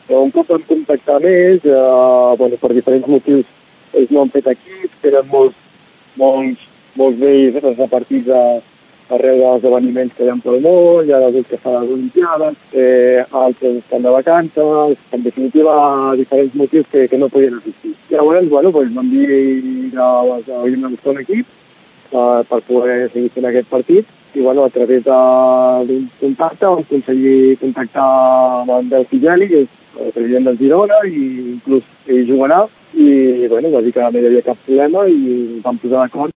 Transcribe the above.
Però un cop vam contactar més, per diferents motius, ells no han fet equips, tenen molts d'ells repartits arreu dels esdeveniments que hi ha pel món, hi ha d'adults que fan les Olimpiades, altres estan de vacances, en definitiva, diferents motius que no podien assistir. Llavors, vam dir que havíem de buscar un equip per poder seguir fent aquest partit, i a través d'un contacte vam aconseguir contactar amb en Del Figeli, que és el president del Girona, i inclús ell jugarà, i bàsicament no hi havia cap problema i vam posar d'acord